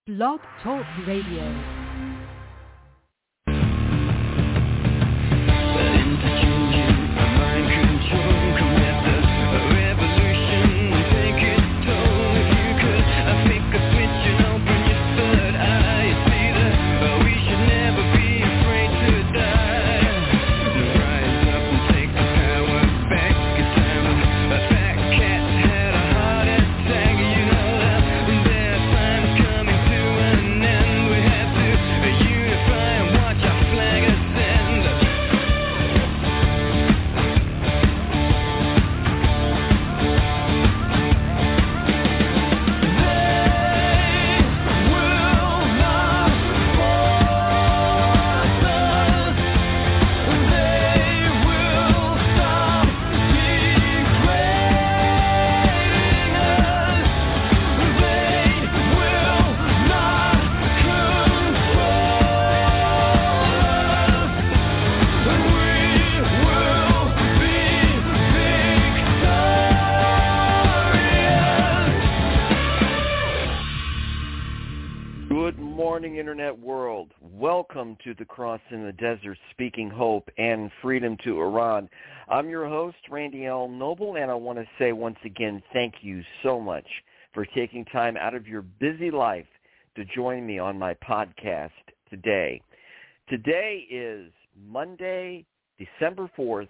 Blog Talk Radio. Internet world, welcome to the Cross in the Desert, speaking hope and freedom to Iran. I'm your host, Randy L. Noble, and I want to say once again, thank you so much for taking time out of your busy life to join me on my podcast today. Today is Monday, December 4th,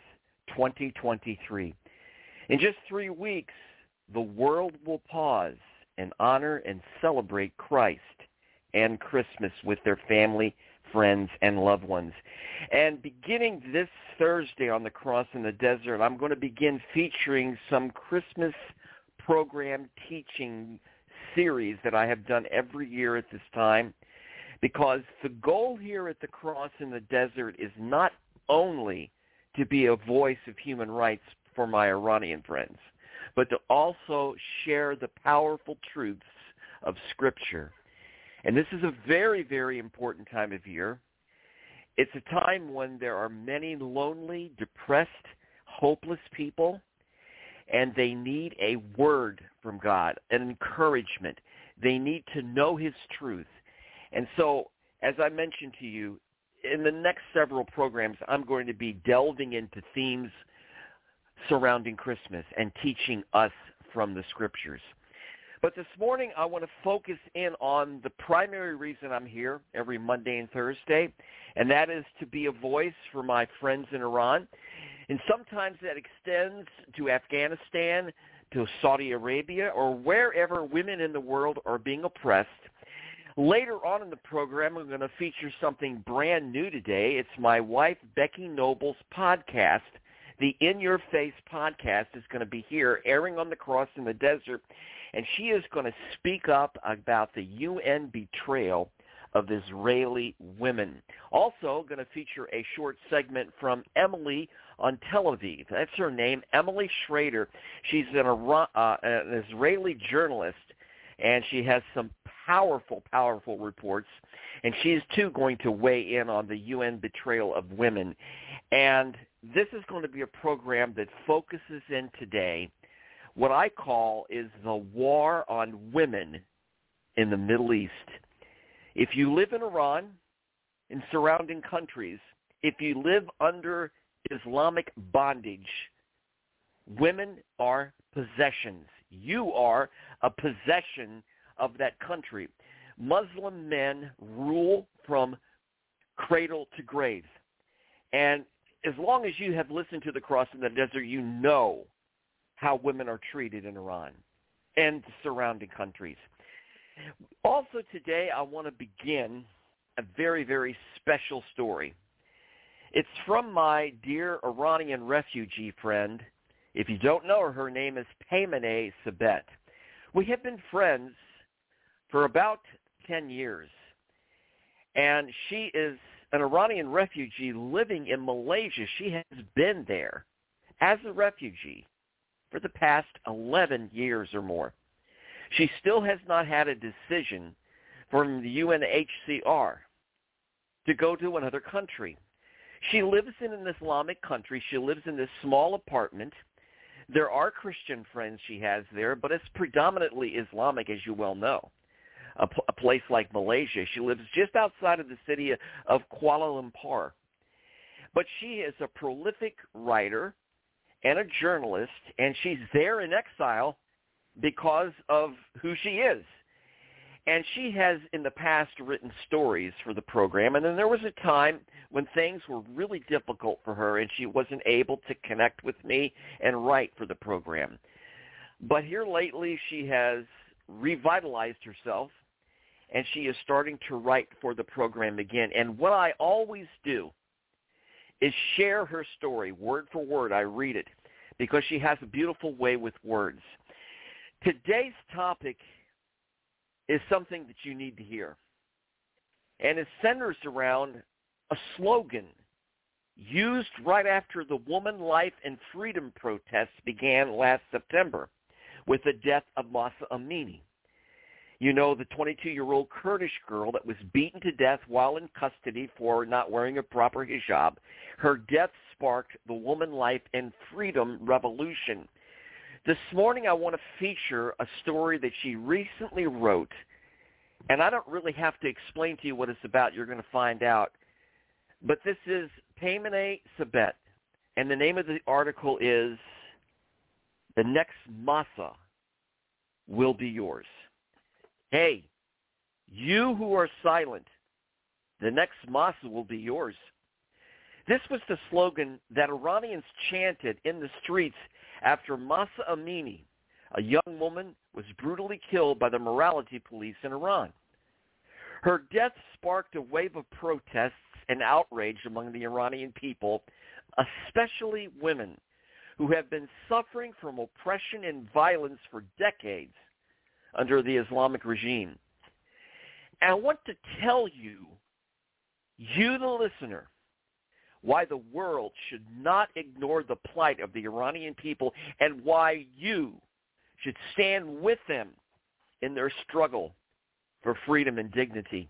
2023. In just 3 weeks, the world will pause and honor and celebrate Christ and Christmas with their family, friends, and loved ones. And beginning this Thursday on the Cross in the Desert, I'm going to begin featuring some Christmas program teaching series that I have done every year at this time, because the goal here at the Cross in the Desert is not only to be a voice of human rights for my Iranian friends, but to also share the powerful truths of Scripture. And this is a very, very important time of year. It's a time when there are many lonely, depressed, hopeless people, and they need a word from God, an encouragement. They need to know His truth. And so, as I mentioned to you, in the next several programs, I'm going to be delving into themes surrounding Christmas and teaching us from the Scriptures. But this morning, I want to focus in on the primary reason I'm here every Monday and Thursday, and that is to be a voice for my friends in Iran. And sometimes that extends to Afghanistan, to Saudi Arabia, or wherever women in the world are being oppressed. Later on in the program, I'm going to feature something brand new today. It's my wife, Becky Noble's podcast. The In Your Face podcast is going to be here, airing on the Cross in the Desert. And she is going to speak up about the UN betrayal of Israeli women. Also going to feature a short segment from Emily on Tel Aviv. That's her name, Emily Schrader. She's an Israeli journalist, and she has some powerful, powerful reports. And she's, too, going to weigh in on the UN betrayal of women. And this is going to be a program that focuses in today what I call is the war on women in the Middle East. If you live in Iran and surrounding countries, if you live under Islamic bondage, women are possessions. You are a possession of that country. Muslim men rule from cradle to grave. And as long as you have listened to the Cross in the Desert, you know how women are treated in Iran and the surrounding countries. Also today, I want to begin a very, very special story. It's from my dear Iranian refugee friend. If you don't know her name is Paymaneh Sabet. We have been friends for about 10 years, and she is an Iranian refugee living in Malaysia. She has been there as a refugee for the past 11 years or more. She still has not had a decision from the UNHCR to go to another country. She lives in an Islamic country. She lives in this small apartment. There are Christian friends she has there, but it's predominantly Islamic, as you well know. a place like Malaysia. She lives just outside of the city of Kuala Lumpur. But she is a prolific writer and a journalist, and she's there in exile because of who she is. And she has in the past written stories for the program, and then there was a time when things were really difficult for her and she wasn't able to connect with me and write for the program. But here lately she has revitalized herself, and she is starting to write for the program again. And what I always do is share her story word for word. I read it because she has a beautiful way with words. Today's topic is something that you need to hear, and it centers around a slogan used right after the Woman, Life, and Freedom protests began last September with the death of Mahsa Amini. You know, the 22-year-old Kurdish girl that was beaten to death while in custody for not wearing a proper hijab. Her death sparked the Woman, Life, and Freedom revolution. This morning I want to feature a story that she recently wrote, and I don't really have to explain to you what it's about. You're going to find out. But this is Paymaneh Sabet, and the name of the article is "The Next Mahsa Will Be Yours." Hey, you who are silent, the next Mahsa will be yours. This was the slogan that Iranians chanted in the streets after Mahsa Amini, a young woman, was brutally killed by the morality police in Iran. Her death sparked a wave of protests and outrage among the Iranian people, especially women, who have been suffering from oppression and violence for decades under the Islamic regime. And I want to tell you, the listener, why the world should not ignore the plight of the Iranian people and why you should stand with them in their struggle for freedom and dignity.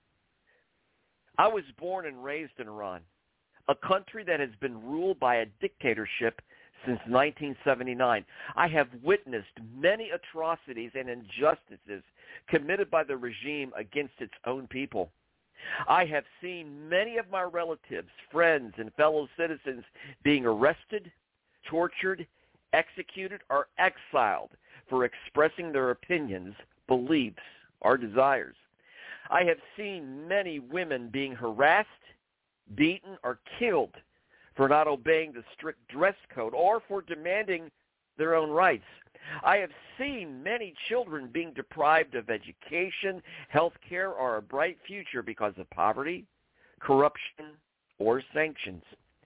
I was born and raised in Iran, a country that has been ruled by a dictatorship since 1979. I have witnessed many atrocities and injustices committed by the regime against its own people. I have seen many of my relatives, friends, and fellow citizens being arrested, tortured, executed, or exiled for expressing their opinions, beliefs, or desires. I have seen many women being harassed, beaten, or killed for not obeying the strict dress code or for demanding their own rights. I have seen many children being deprived of education, health care, or a bright future because of poverty, corruption, or sanctions.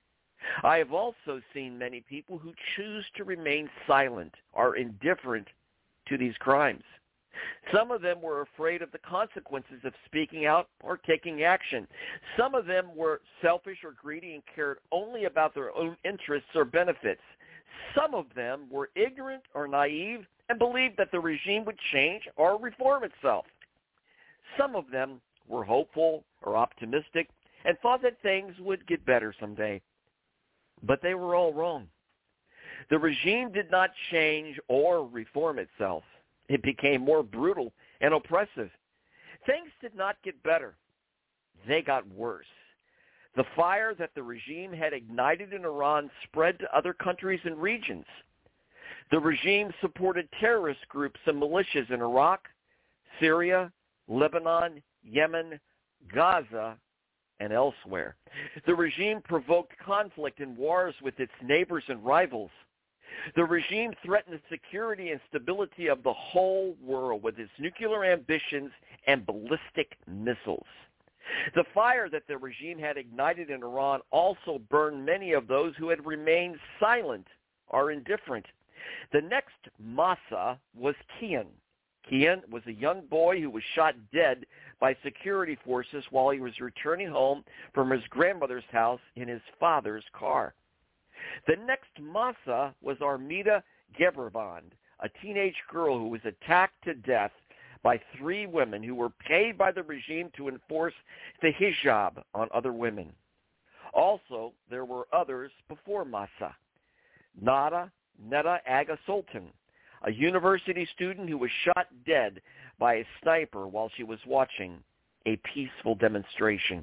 I have also seen many people who choose to remain silent or indifferent to these crimes. Some of them were afraid of the consequences of speaking out or taking action. Some of them were selfish or greedy and cared only about their own interests or benefits. Some of them were ignorant or naive and believed that the regime would change or reform itself. Some of them were hopeful or optimistic and thought that things would get better someday. But they were all wrong. The regime did not change or reform itself. It became more brutal and oppressive. Things did not get better. They got worse. The fire that the regime had ignited in Iran spread to other countries and regions. The regime supported terrorist groups and militias in Iraq, Syria, Lebanon, Yemen, Gaza, and elsewhere. The regime provoked conflict and wars with its neighbors and rivals. The regime threatened the security and stability of the whole world with its nuclear ambitions and ballistic missiles. The fire that the regime had ignited in Iran also burned many of those who had remained silent or indifferent. The next Mahsa was Kian. Kian was a young boy who was shot dead by security forces while he was returning home from his grandmother's house in his father's car. The next Mahsa was Armida Geberband, a teenage girl who was attacked to death by 3 women who were paid by the regime to enforce the hijab on other women. Also, there were others before Mahsa. Neda Aga Sultan, a university student who was shot dead by a sniper while she was watching a peaceful demonstration.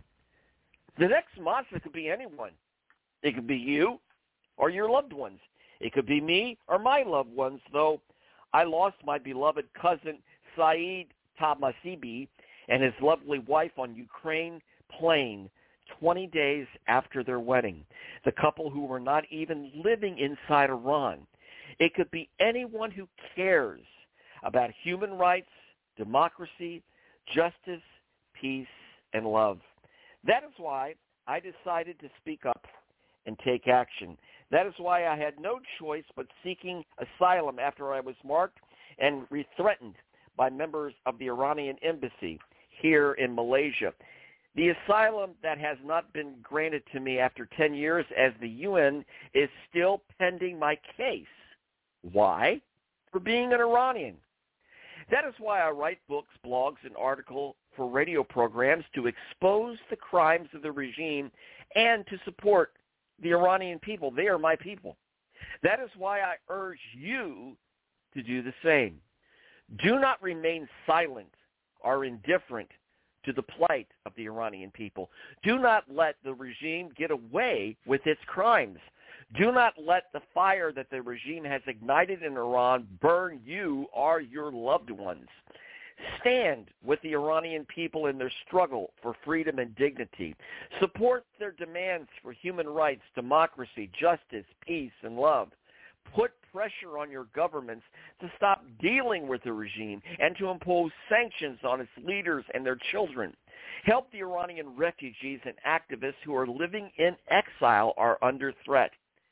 The next Massa could be anyone. It could be you or your loved ones. It could be me or my loved ones, though I lost my beloved cousin Saeed Tamasibi and his lovely wife on Ukraine plane 20 days after their wedding, the couple who were not even living inside Iran. It could be anyone who cares about human rights, democracy, justice, peace, and love. That is why I decided to speak up and take action. That is why I had no choice but seeking asylum after I was marked and threatened by members of the Iranian embassy here in Malaysia. The asylum that has not been granted to me after 10 years as the UN is still pending my case. Why? For being an Iranian. That is why I write books, blogs, and articles for radio programs to expose the crimes of the regime and to support the Iranian people. They are my people. That is why I urge you to do the same. Do not remain silent or indifferent to the plight of the Iranian people. Do not let the regime get away with its crimes. Do not let the fire that the regime has ignited in Iran burn you or your loved ones. Stand with the Iranian people in their struggle for freedom and dignity. Support their demands for human rights, democracy, justice, peace, and love. Put pressure on your governments to stop dealing with the regime and to impose sanctions on its leaders and their children. Help the Iranian refugees and activists who are living in exile or under threat.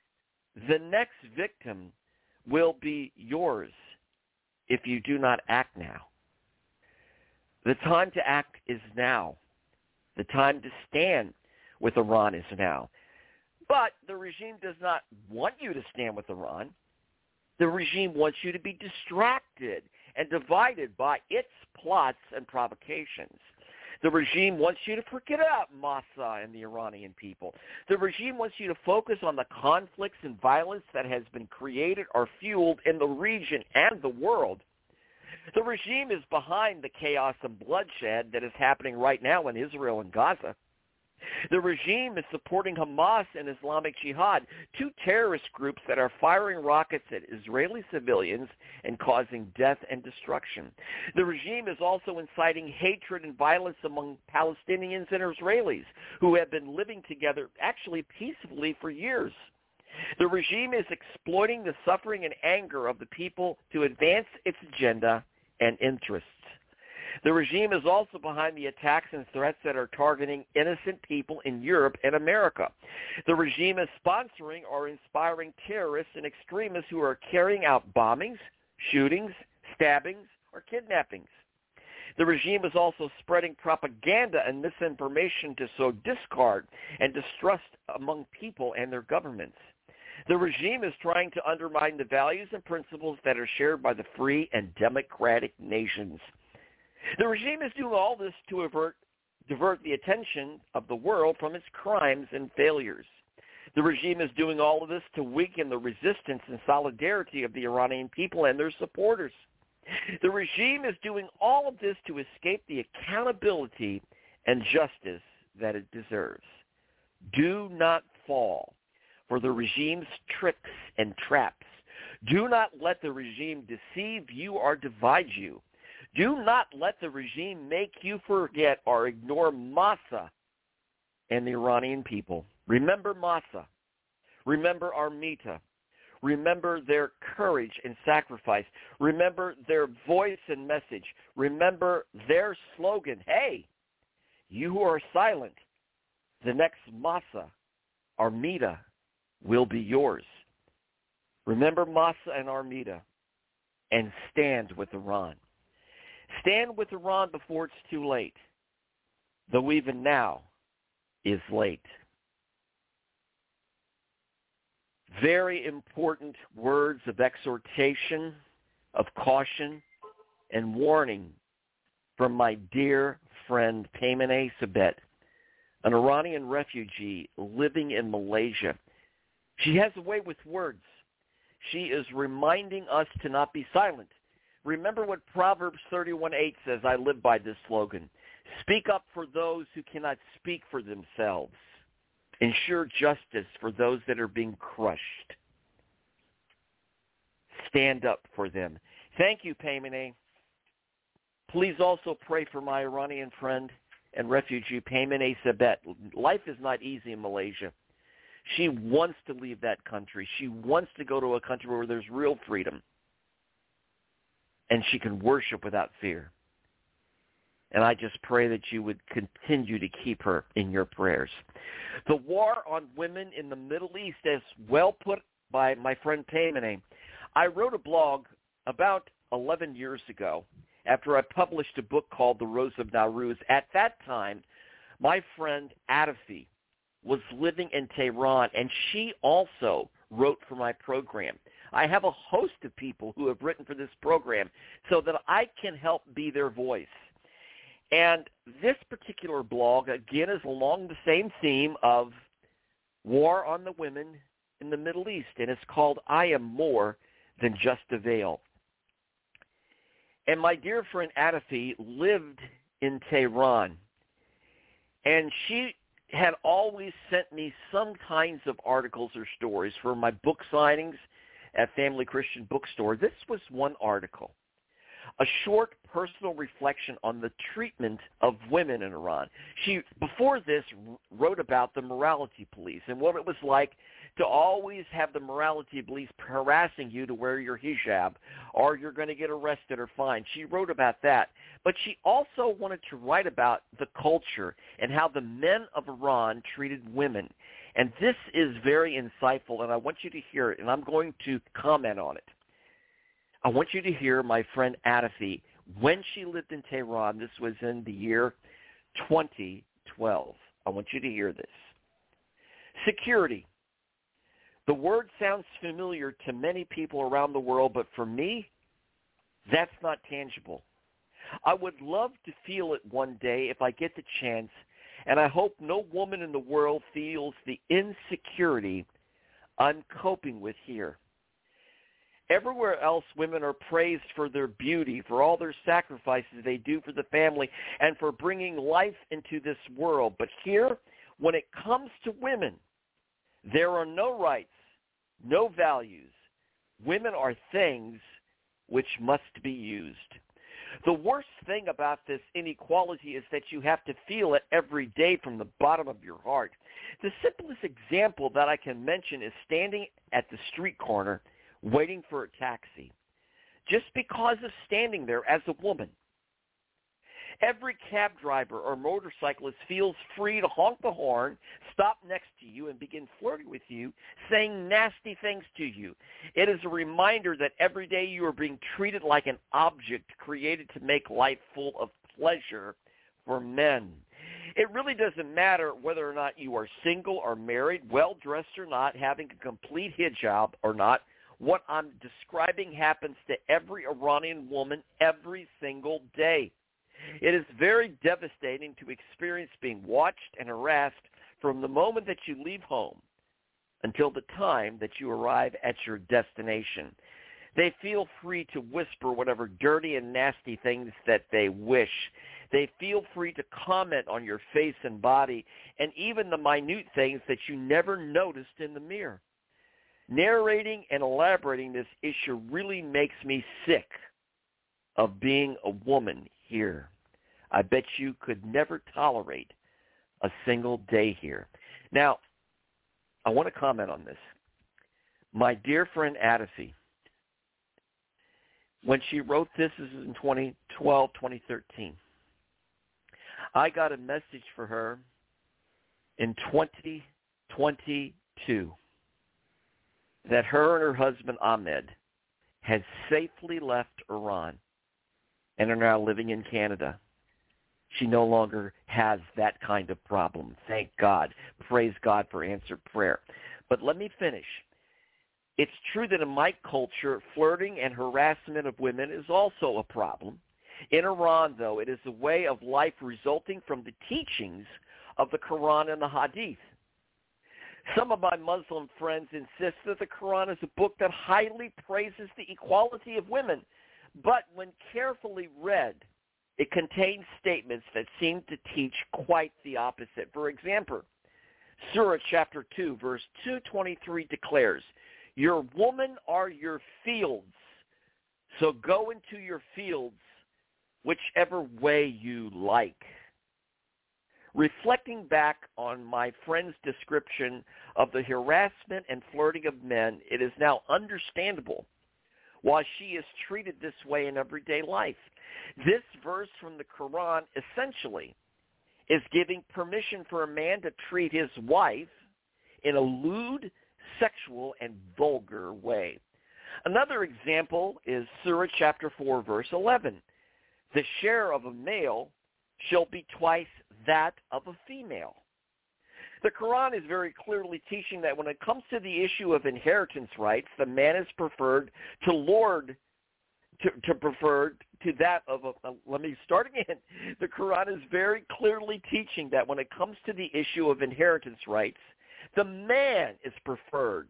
The next victim will be yours if you do not act now. The time to act is now. The time to stand with Iran is now. But the regime does not want you to stand with Iran. The regime wants you to be distracted and divided by its plots and provocations. The regime wants you to forget about Massa and the Iranian people. The regime wants you to focus on the conflicts and violence that has been created or fueled in the region and the world. The regime is behind the chaos and bloodshed that is happening right now in Israel and Gaza. The regime is supporting Hamas and Islamic Jihad, two terrorist groups that are firing rockets at Israeli civilians and causing death and destruction. The regime is also inciting hatred and violence among Palestinians and Israelis who have been living together actually peacefully for years. The regime is exploiting the suffering and anger of the people to advance its agenda and interests. The regime is also behind the attacks and threats that are targeting innocent people in Europe and America. The regime is sponsoring or inspiring terrorists and extremists who are carrying out bombings, shootings, stabbings, or kidnappings. The regime is also spreading propaganda and misinformation to sow discord and distrust among people and their governments. The regime is trying to undermine the values and principles that are shared by the free and democratic nations. The regime is doing all this to divert the attention of the world from its crimes and failures. The regime is doing all of this to weaken the resistance and solidarity of the Iranian people and their supporters. The regime is doing all of this to escape the accountability and justice that it deserves. Do not fall for the regime's tricks and traps. Do not let the regime deceive you or divide you. Do not let the regime make you forget or ignore Massa and the Iranian people. Remember Massa. Remember Armita. Remember their courage and sacrifice. Remember their voice and message. Remember their slogan, hey, you who are silent, the next Massa, Armita, will be yours. Remember Massa and Armita and stand with Iran. Stand with Iran before it's too late, though even now is late. Very important words of exhortation, of caution, and warning from my dear friend Paymaneh Sabet, an Iranian refugee living in Malaysia. She has a way with words. She is reminding us to not be silent. Remember what Proverbs 31:8 says. I live by this slogan. Speak up for those who cannot speak for themselves. Ensure justice for those that are being crushed. Stand up for them. Thank you, Paymene. Please also pray for my Iranian friend and refugee, Paymene Sabet. Life is not easy in Malaysia. She wants to leave that country. She wants to go to a country where there's real freedom. And she can worship without fear. And I just pray that you would continue to keep her in your prayers. The war on women in the Middle East, as well put by my friend Paymene. I wrote a blog about 11 years ago after I published a book called The Rose of Nowruz. At that time, my friend Adafi was living in Tehran, and she also wrote for my program. I have a host of people who have written for this program so that I can help be their voice. And this particular blog, again, is along the same theme of war on the women in the Middle East, and it's called I Am More Than Just a Veil. And my dear friend Adafi lived in Tehran, and she had always sent me some kinds of articles or stories for my book signings at Family Christian Bookstore. This was one article, a short personal reflection on the treatment of women in Iran. She, before this, wrote about the morality police and what it was like to always have the morality police harassing you to wear your hijab or you're going to get arrested or fined. She wrote about that. But she also wanted to write about the culture and how the men of Iran treated women. And this is very insightful, and I want you to hear it, and I'm going to comment on it. I want you to hear my friend Adafi. When she lived in Tehran, this was in the year 2012. I want you to hear this. Security. The word sounds familiar to many people around the world, but for me, that's not tangible. I would love to feel it one day if I get the chance, and I hope no woman in the world feels the insecurity I'm coping with here. Everywhere else, women are praised for their beauty, for all their sacrifices they do for the family, and for bringing life into this world. But here, when it comes to women, there are no rights, no values. Women are things which must be used. The worst thing about this inequality is that you have to feel it every day from the bottom of your heart. The simplest example that I can mention is standing at the street corner waiting for a taxi, just because of standing there as a woman. Every cab driver or motorcyclist feels free to honk the horn, stop next to you, and begin flirting with you, saying nasty things to you. It is a reminder that every day you are being treated like an object created to make life full of pleasure for men. It really doesn't matter whether or not you are single or married, well-dressed or not, having a complete hijab or not. What I'm describing happens to every Iranian woman every single day. It is very devastating to experience being watched and harassed from the moment that you leave home until the time that you arrive at your destination. They feel free to whisper whatever dirty and nasty things that they wish. They feel free to comment on your face and body and even the minute things that you never noticed in the mirror. Narrating and elaborating this issue really makes me sick of being a woman here. I bet you could never tolerate a single day here. Now, I want to comment on this. My dear friend Adafi, when she wrote this is in 2012, 2013, I got a message for her in 2022 that her and her husband Ahmed had safely left Iran and are now living in Canada. She no longer has that kind of problem. Thank God. Praise God for answered prayer. But let me finish. It's true that in my culture, flirting and harassment of women is also a problem. In Iran, though, it is a way of life resulting from the teachings of the Quran and the Hadith. Some of my Muslim friends insist that the Quran is a book that highly praises the equality of women, but when carefully read, it contains statements that seem to teach quite the opposite. For example, Surah chapter 2, verse 223 declares, "Your women are your fields, so go into your fields whichever way you like." Reflecting back on my friend's description of the harassment and flirting of men, it is now understandable why she is treated this way in everyday life. This verse from the Quran essentially is giving permission for a man to treat his wife in a lewd, sexual, and vulgar way. Another example is Surah chapter 4, verse 11. "The share of a male shall be twice that of a female." The Quran is very clearly teaching that when it comes to the issue of inheritance rights, the man is preferred to that of a, let me start again. The Quran is very clearly teaching that when it comes to the issue of inheritance rights, the man is preferred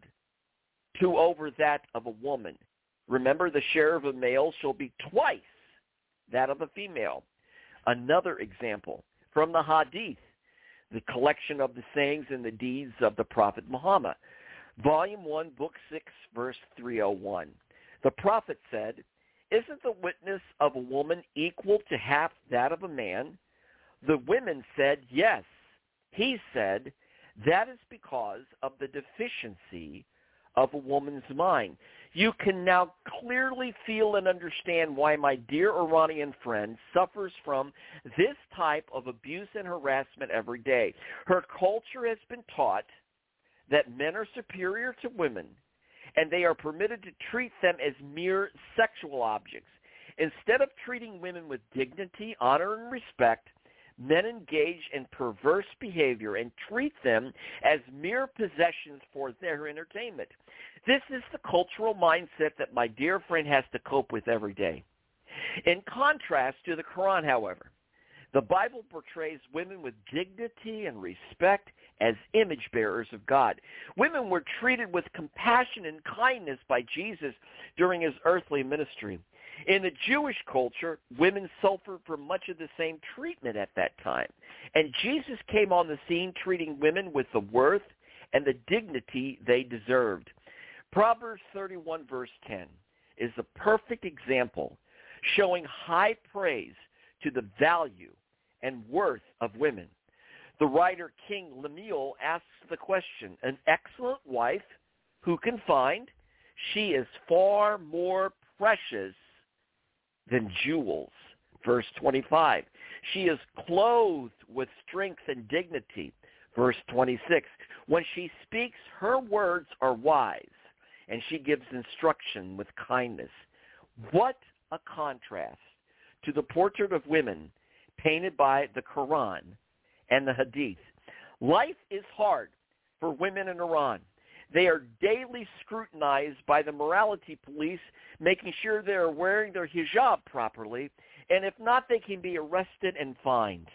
to over that of a woman. Remember, the share of a male shall be twice that of a female. Another example from the Hadith, the collection of the sayings and the deeds of the Prophet Muhammad. Volume 1, Book 6, verse 301. The Prophet said, "Isn't the witness of a woman equal to half that of a man?" The women said, "Yes." He said, "That is because of the deficiency of a woman's mind." You can now clearly feel and understand why my dear Iranian friend suffers from this type of abuse and harassment every day. Her culture has been taught that men are superior to women, and they are permitted to treat them as mere sexual objects. Instead of treating women with dignity, honor, and respect, men engage in perverse behavior and treat them as mere possessions for their entertainment. This is the cultural mindset that my dear friend has to cope with every day. In contrast to the Quran, however, the Bible portrays women with dignity and respect as image bearers of God. Women were treated with compassion and kindness by Jesus during his earthly ministry. In the Jewish culture, women suffered from much of the same treatment at that time. And Jesus came on the scene treating women with the worth and the dignity they deserved. Proverbs 31, verse 10 is the perfect example showing high praise to the value and worth of women. The writer King Lemuel asks the question, "An excellent wife who can find? She is far more precious than jewels." Verse 25. "She is clothed with strength and dignity." Verse 26. "When she speaks, her words are wise, and she gives instruction with kindness." What a contrast to the portrait of women painted by the Quran and the Hadith. Life is hard for women in Iran. They are daily scrutinized by the morality police, making sure they are wearing their hijab properly, and if not, they can be arrested and fined.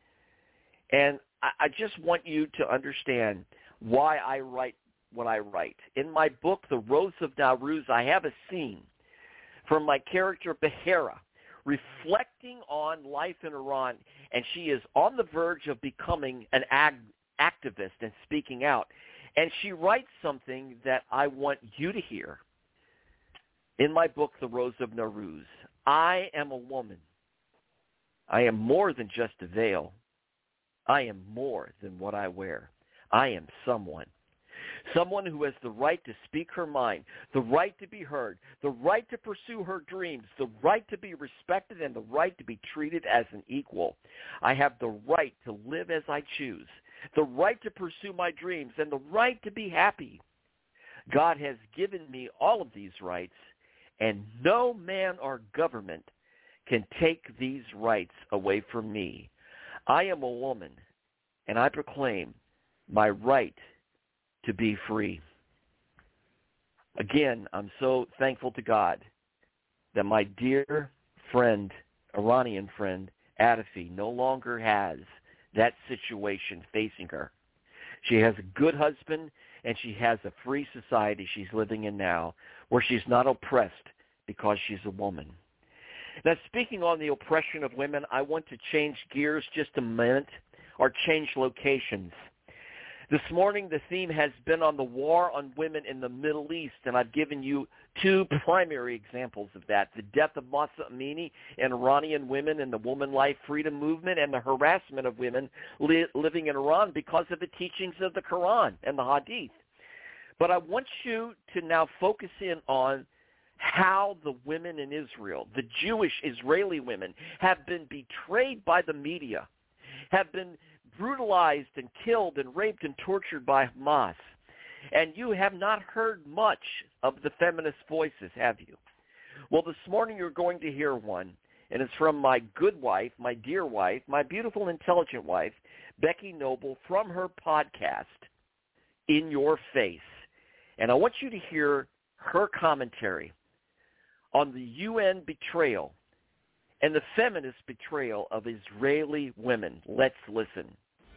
And I just want you to understand why I write what I write. In my book, The Rose of Nowruz, I have a scene from my character Behera, reflecting on life in Iran, and she is on the verge of becoming an activist and speaking out. And she writes something that I want you to hear. In my book, The Rose of Nowruz, "I am a woman. I am more than just a veil. I am more than what I wear. I am someone. Someone who has the right to speak her mind, the right to be heard, the right to pursue her dreams, the right to be respected, and the right to be treated as an equal. I have the right to live as I choose, the right to pursue my dreams, and the right to be happy. God has given me all of these rights, and no man or government can take these rights away from me. I am a woman, and I proclaim my right to be free." Again, I'm so thankful to God that my dear friend, Iranian friend, Adafi, no longer has that situation facing her. She has a good husband, and she has a free society she's living in now where she's not oppressed because she's a woman. Now, speaking on the oppression of women, I want to change gears just a minute, or change locations. This morning, the theme has been on the war on women in the Middle East, and I've given you two primary examples of that: the death of Mahsa Amini and Iranian women in the Woman Life Freedom Movement, and the harassment of women living in Iran because of the teachings of the Quran and the Hadith. But I want you to now focus in on how the women in Israel, the Jewish Israeli women, have been betrayed by the media, have been brutalized and killed and raped and tortured by Hamas. And you have not heard much of the feminist voices, have you? Well, this morning you're going to hear one, and it's from my good wife, my dear wife, my beautiful, intelligent wife, Becky Noble, from her podcast, In Your Face. And I want you to hear her commentary on the UN betrayal and the feminist betrayal of Israeli women. Let's listen.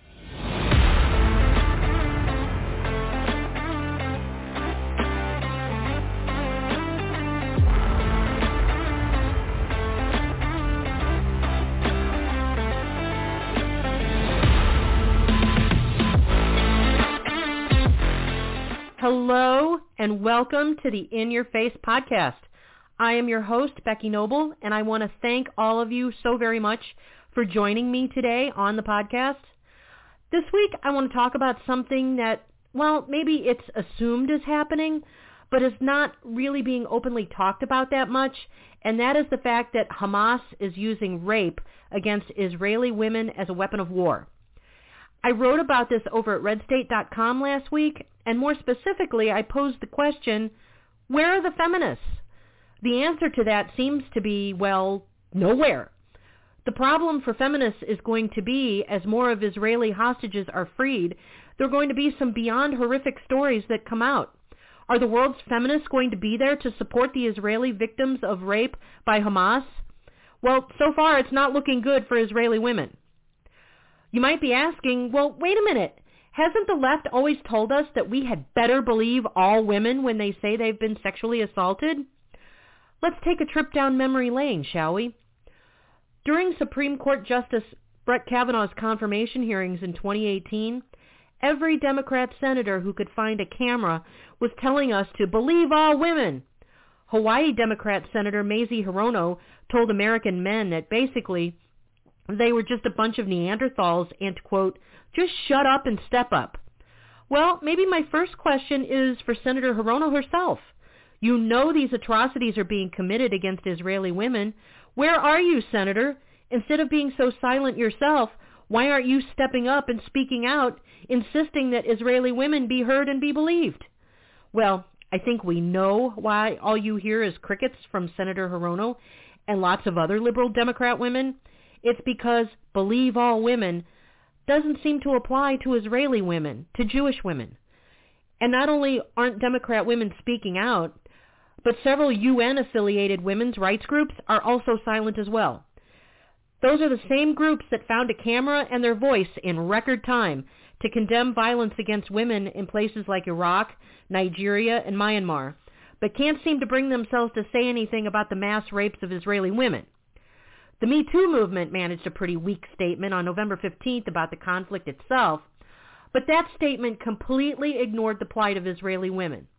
Hello and welcome to the In Your Face podcast. I am your host, Becky Noble, and I want to thank all of you so very much for joining me today on the podcast. This week, I want to talk about something that, well, maybe it's assumed is happening, but is not really being openly talked about that much, and that is the fact that Hamas is using rape against Israeli women as a weapon of war. I wrote about this over at redstate.com last week, and more specifically, I posed the question, where are the feminists? The answer to that seems to be, well, nowhere. The problem for feminists is going to be, as more of Israeli hostages are freed, there are going to be some beyond horrific stories that come out. Are the world's feminists going to be there to support the Israeli victims of rape by Hamas? Well, so far it's not looking good for Israeli women. You might be asking, well, wait a minute. Hasn't the left always told us that we had better believe all women when they say they've been sexually assaulted? Let's take a trip down memory lane, shall we? During Supreme Court Justice Brett Kavanaugh's confirmation hearings in 2018, every Democrat senator who could find a camera was telling us to believe all women. Hawaii Democrat Senator Mazie Hirono told American men that basically they were just a bunch of Neanderthals and to, quote, just shut up and step up. Well, maybe my first question is for Senator Hirono herself. You know these atrocities are being committed against Israeli women. Where are you, Senator? Instead of being so silent yourself, why aren't you stepping up and speaking out, insisting that Israeli women be heard and be believed? Well, I think we know why all you hear is crickets from Senator Hirono and lots of other liberal Democrat women. It's because believe all women doesn't seem to apply to Israeli women, to Jewish women. And not only aren't Democrat women speaking out, but several UN-affiliated women's rights groups are also silent as well. Those are the same groups that found a camera and their voice in record time to condemn violence against women in places like Iraq, Nigeria, and Myanmar, but can't seem to bring themselves to say anything about the mass rapes of Israeli women. The Me Too movement managed a pretty weak statement on November 15th about the conflict itself, but that statement completely ignored the plight of Israeli women.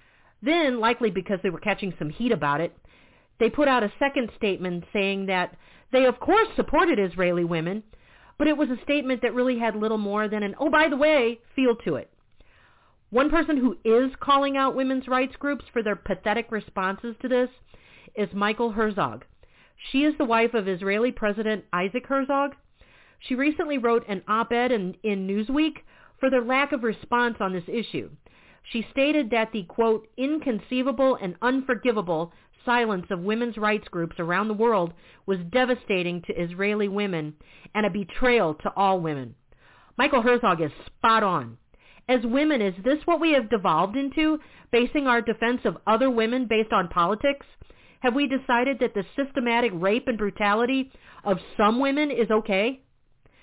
Then, likely because they were catching some heat about it, they put out a second statement saying that they of course supported Israeli women, but it was a statement that really had little more than an, oh, by the way, feel to it. One person who is calling out women's rights groups for their pathetic responses to this is Michael Herzog. She is the wife of Israeli President Isaac Herzog. She recently wrote an op-ed in Newsweek for their lack of response on this issue. She stated that the, quote, inconceivable and unforgivable silence of women's rights groups around the world was devastating to Israeli women and a betrayal to all women. Michael Herzog is spot on. As women, is this what we have devolved into, basing our defense of other women based on politics? Have we decided that the systematic rape and brutality of some women is okay?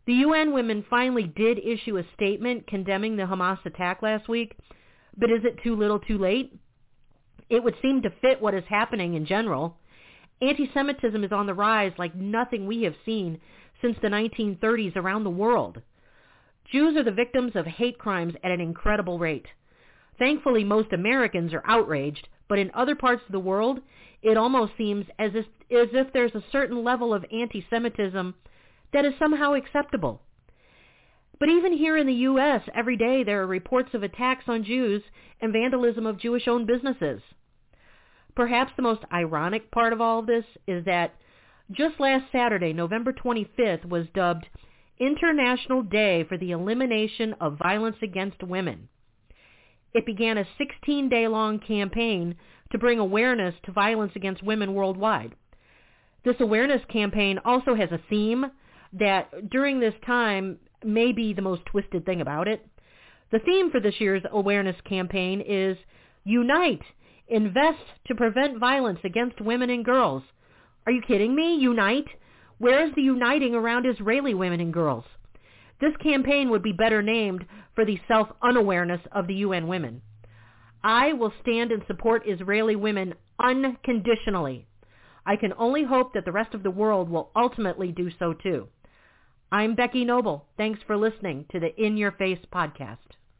The UN Women finally did issue a statement condemning the Hamas attack last week, but is it too little too late? It would seem to fit what is happening in general. Anti-Semitism is on the rise like nothing we have seen since the 1930s around the world. Jews are the victims of hate crimes at an incredible rate. Thankfully, most Americans are outraged, but in other parts of the world, it almost seems as if there's a certain level of anti-Semitism that is somehow acceptable. But even here in the U.S., every day there are reports of attacks on Jews and vandalism of Jewish-owned businesses. Perhaps the most ironic part of all of this is that just last Saturday, November 25th, was dubbed International Day for the Elimination of Violence Against Women. It began a 16-day-long campaign to bring awareness to violence against women worldwide. This awareness campaign also has a theme that during this time may be the most twisted thing about it. The theme for this year's awareness campaign is Unite, Invest to Prevent Violence Against Women and Girls. Are you kidding me? Unite? Where is the uniting around Israeli women and girls? This campaign would be better named for the self-unawareness of the UN Women. I will stand and support Israeli women unconditionally. I can only hope that the rest of the world will ultimately do so too. I'm Becky Noble. Thanks for listening to the In Your Face podcast.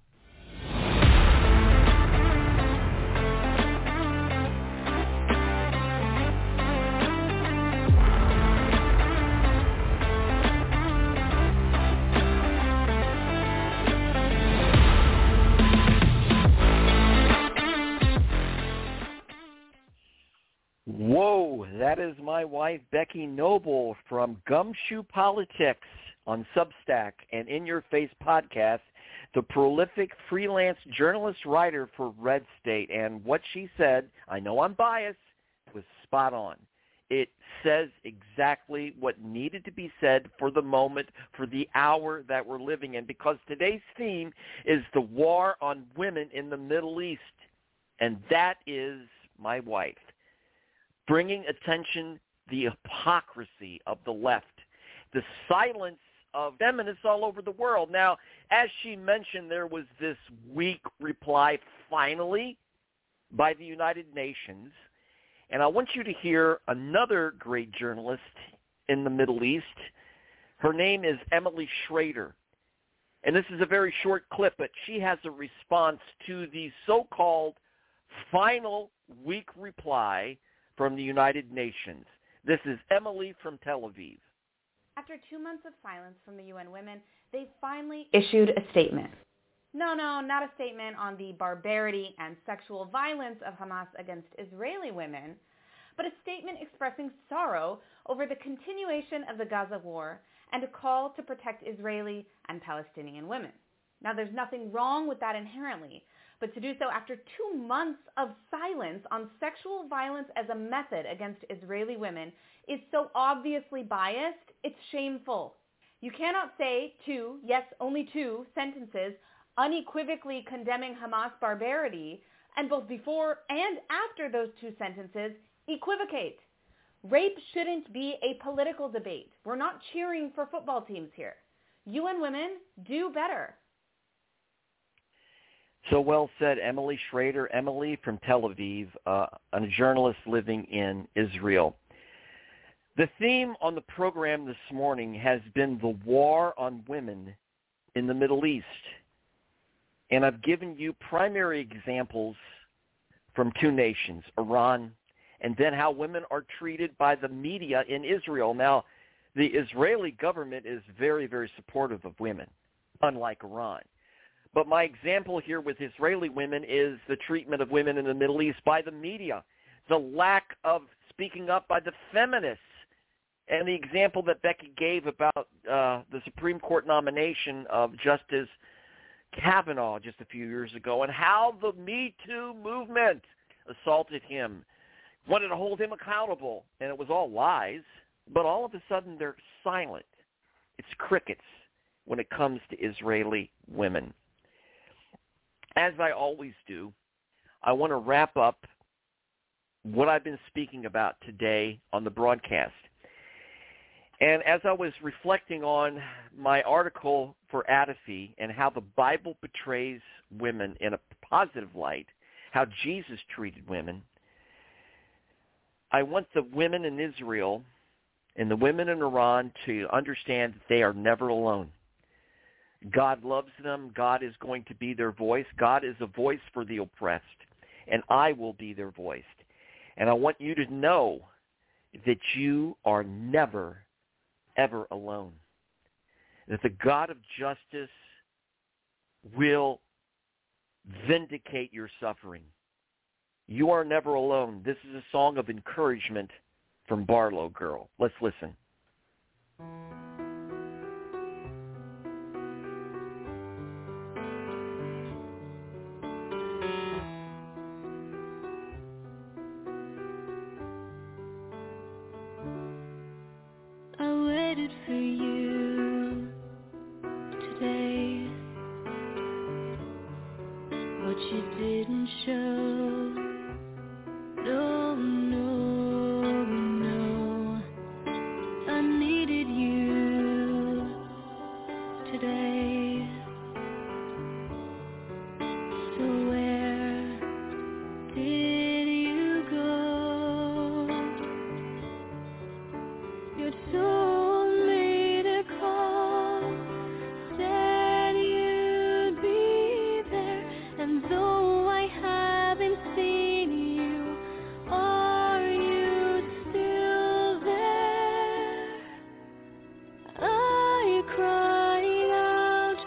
Whoa, that is my wife, Becky Noble, from Gumshoe Politics on Substack and In Your Face podcast, the prolific freelance journalist writer for Red State. And what she said, I know I'm biased, was spot on. It says exactly what needed to be said for the moment, for the hour that we're living in, because today's theme is the war on women in the Middle East. And that is my wife, bringing attention the hypocrisy of the left, the silence of feminists all over the world. Now, as she mentioned, there was this weak reply finally by the United Nations, and I want you to hear another great journalist in the Middle East. Her name is Emily Schrader, and this is a very short clip, but she has a response to the so-called final weak reply from the United Nations. This is Emily from Tel Aviv. After 2 months of silence from the UN Women, they finally issued a statement. No, not a statement on the barbarity and sexual violence of Hamas against Israeli women, but a statement expressing sorrow over the continuation of the Gaza war and a call to protect Israeli and Palestinian women. Now, there's nothing wrong with that inherently, but to do so after 2 months of silence on sexual violence as a method against Israeli women is so obviously biased, it's shameful. You cannot say two, yes, only two sentences unequivocally condemning Hamas barbarity, and both before and after those two sentences equivocate. Rape shouldn't be a political debate. We're not cheering for football teams here. UN Women, do better. So well said, Emily Schrader. Emily from Tel Aviv, a journalist living in Israel. The theme on the program this morning has been the war on women in the Middle East. And I've given you primary examples from two nations, Iran, and then how women are treated by the media in Israel. Now, the Israeli government is very, very supportive of women, unlike Iran. But my example here with Israeli women is the treatment of women in the Middle East by the media, the lack of speaking up by the feminists, and the example that Becky gave about the Supreme Court nomination of Justice Kavanaugh just a few years ago, and how the Me Too movement assaulted him, wanted to hold him accountable, and it was all lies, but all of a sudden they're silent. It's crickets when it comes to Israeli women. As I always do, I want to wrap up what I've been speaking about today on the broadcast. And as I was reflecting on my article for Adafi and how the Bible portrays women in a positive light, how Jesus treated women, I want the women in Israel and the women in Iran to understand that they are never alone. God loves them. God is going to be their voice. God is a voice for the oppressed, and I will be their voice. And I want you to know that you are never, ever alone, that the God of justice will vindicate your suffering. You are never alone. This is a song of encouragement from Barlow Girl. Let's listen. I waited for you today, but you didn't show. No, no, no. I needed you today. So where did you go? You told me to call, said you'd be there, and though I haven't seen you, are you still there? I cried out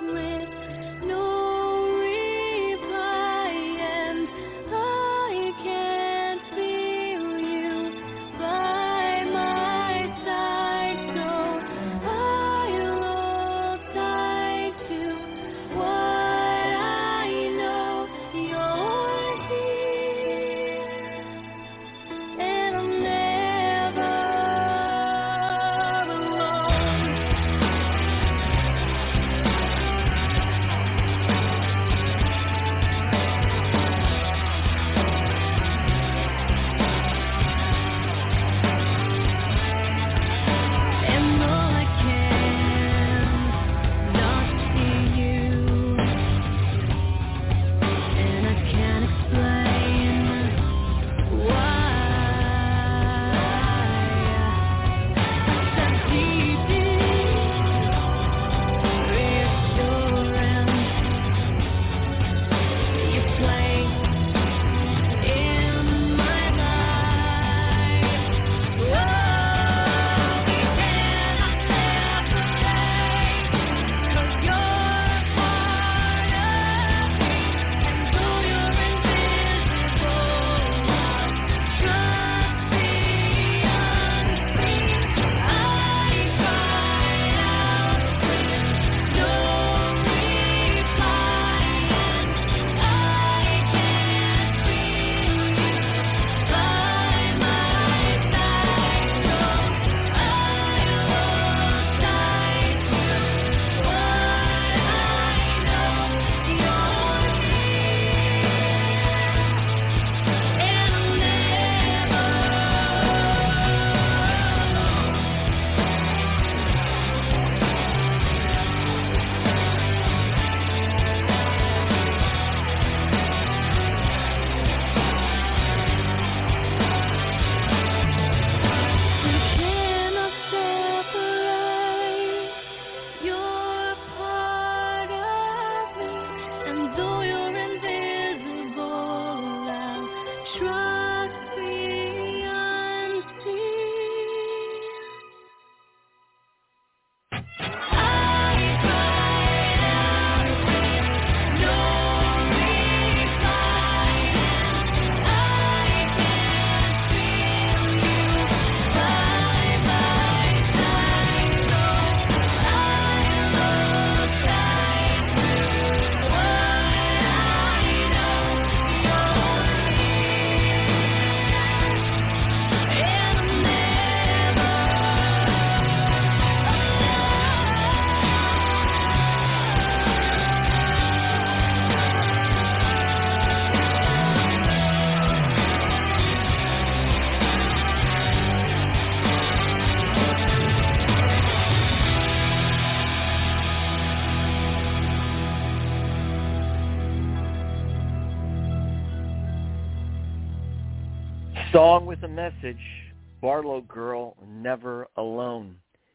Song with a message, Barlow Girl, Never Alone.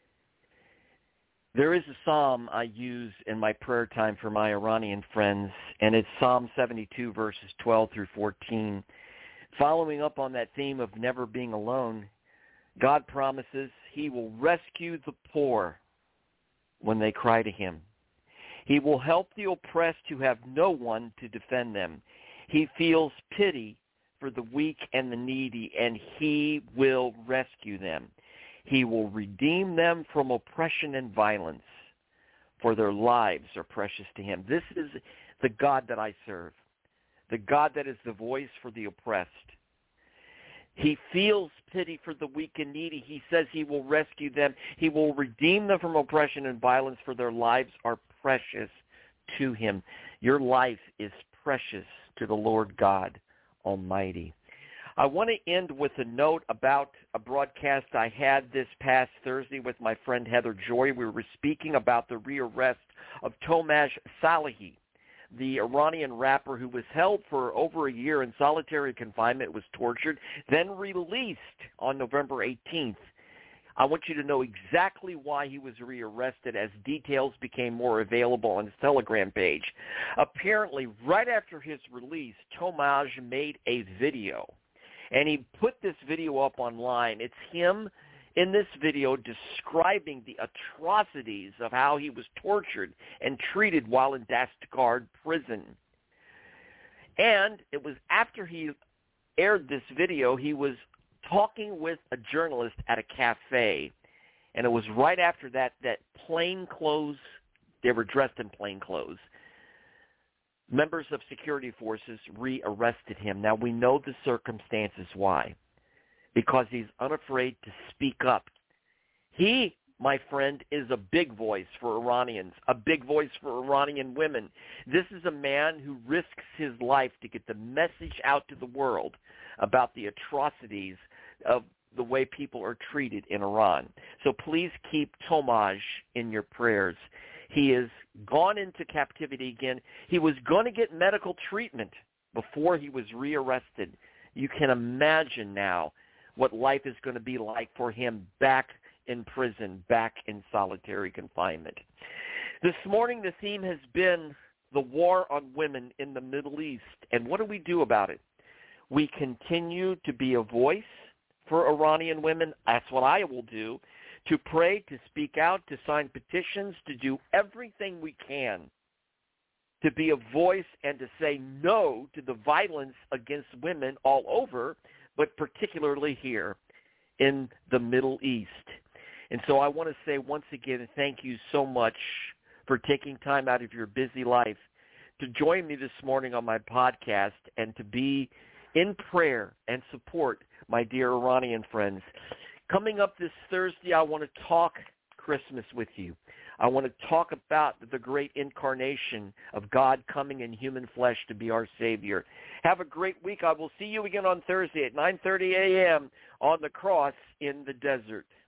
There is a psalm I use in my prayer time for my Iranian friends, and it's Psalm 72, verses 12 through 14. Following up on that theme of never being alone, God promises he will rescue the poor when they cry to him. He will help the oppressed who have no one to defend them. He feels pity for the weak and the needy, and he will rescue them. He will redeem them from oppression and violence, for their lives are precious to him. This is the God that I serve, the God that is the voice for the oppressed. He feels pity for the weak and needy. He says he will rescue them. He will redeem them from oppression and violence, for their lives are precious to him. Your life is precious to the Lord God Almighty. I want to end with a note about a broadcast I had this past Thursday with my friend Heather Joy. We were speaking about the rearrest of Tomaj Salehi, the Iranian rapper who was held for over a year in solitary confinement, was tortured, then released on November 18th. I want you to know exactly why he was rearrested as details became more available on his Telegram page. Apparently, right after his release, Tomaj made a video, and he put this video up online. It's him in this video describing the atrocities of how he was tortured and treated while in Dastgard prison. And it was after he aired this video, he was talking with a journalist at a cafe, and it was right after that plain clothes, they were dressed in plain clothes, members of security forces rearrested him. Now, we know the circumstances why. Because he's unafraid to speak up. He, my friend, is a big voice for Iranians, a big voice for Iranian women. This is a man who risks his life to get the message out to the world about the atrocities of the way people are treated in Iran. So please keep Tomaj in your prayers. He has gone into captivity again. He was going to get medical treatment before he was rearrested. You can imagine now what life is going to be like for him back in prison, back in solitary confinement. This morning, the theme has been the war on women in the Middle East. And what do we do about it? We continue to be a voice for Iranian women. That's what I will do, to pray, to speak out, to sign petitions, to do everything we can to be a voice and to say no to the violence against women all over, but particularly here in the Middle East. And so I want to say once again, thank you so much for taking time out of your busy life to join me this morning on my podcast and to be in prayer and support my dear Iranian friends. Coming up this Thursday, I want to talk Christmas with you. I want to talk about the great incarnation of God coming in human flesh to be our Savior. Have a great week. I will see you again on Thursday at 9:30 a.m. on the Cross in the Desert.